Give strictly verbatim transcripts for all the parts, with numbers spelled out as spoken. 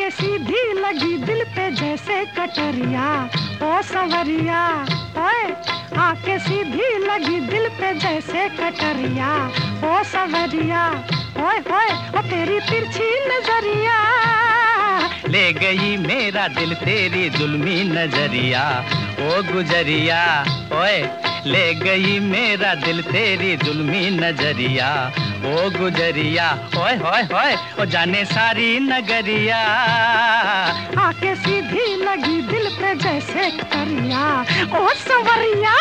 आके सीधी लगी दिल पे जैसे कटरिया, ओ सवरिया ओए। आके सीधी लगी दिल पे जैसे कटरिया, ओ सवरिया ओए ओए। ओ तेरी तिरछी नजरिया ले गई मेरा दिल तेरी जुल्मी नजरिया, ओ गुजरिया ओए। ले गई मेरा दिल तेरी जुल्मी नजरिया, ओ गुजरिया ओए होए होए। ओ जाने सारी नगरिया आके सीधी लगी दिल पे जैसे कटरिया, ओ सवरिया।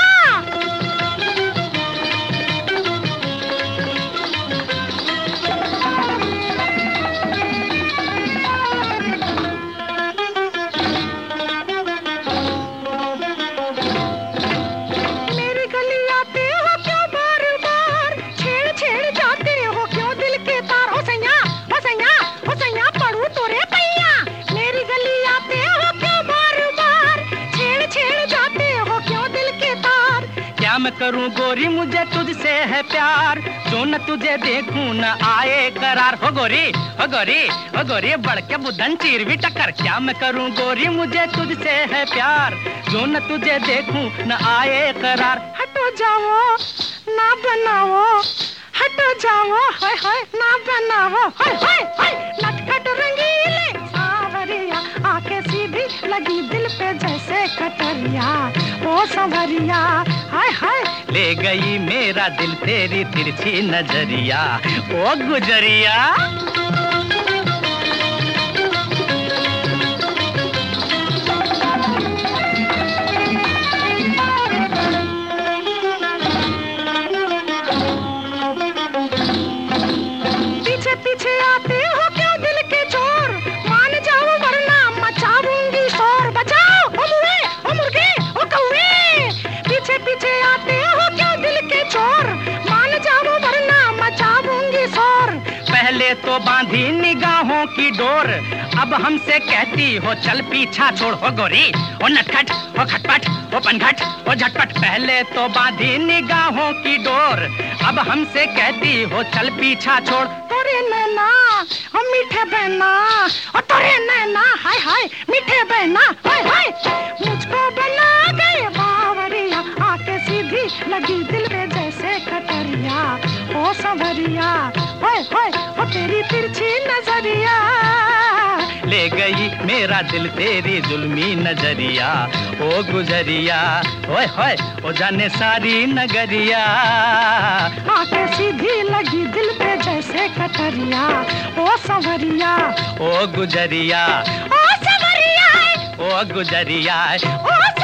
मैं करूं गोरी मुझे तुझसे है प्यार, जो न तुझे देखूं न आए करार। हो गोरी हो गोरी हो गोरी बढ़ के बुदन चीर भी टक्कर। क्या मैं करूं गोरी मुझे तुझसे है प्यार, जो न तुझे देखूं न आए करार। हटो जाओ ना बनाओ, हटो जाओ हाय हाय ना बनाओ, हाय हाय हाय। नटखट रंगीले सावरिया आके सीधी लगी दिल पे जैसे कटरिया, ओ सवरिया हाय हाय। ले गई मेरा दिल तेरी तिरछी नजरिया, ओ गुजरिया। पीछे पीछे आते हो क्यों दिल के चोर, मान जाओ वरना मचाऊंगी शोर। बचाओ ओ मुए ओ मुर्गे ओ कौवे, पीछे पीछे आते हो क्यों दिल के चोर, मान जाओ वरना मचाऊंगी शोर। पहले तो बांधी निगाहों की डोर, अब हमसे कहती हो चल पीछा छोड़। हो गोरी ओ नटखट ओ खटपट ओ पनघट ओ झटपट। पहले तो बांधी निगाहों की डोर, अब हमसे कहती हो चल पीछा छोड़। तोरे नैना ओ मीठे बहना, ओ तोरे नैना हाय हाय मीठे बहना हाय हाय। मुझको बना गए बावरिया आके सीधी लगी दिल में जैसे कटरिया, ओ सवरिया ओए ओए। ओ तेरी तिरछी नजरिया ले गई मेरा दिल तेरी जुल्मी नजरिया, ओ गुजरिया ओए होए। ओ जाने सारी नगरिया आके सीधी लगी दिल पे जैसे कटरिया, ओ सवरिया ओ गुजरिया ओ सवरिया ओ गुजरिया ओ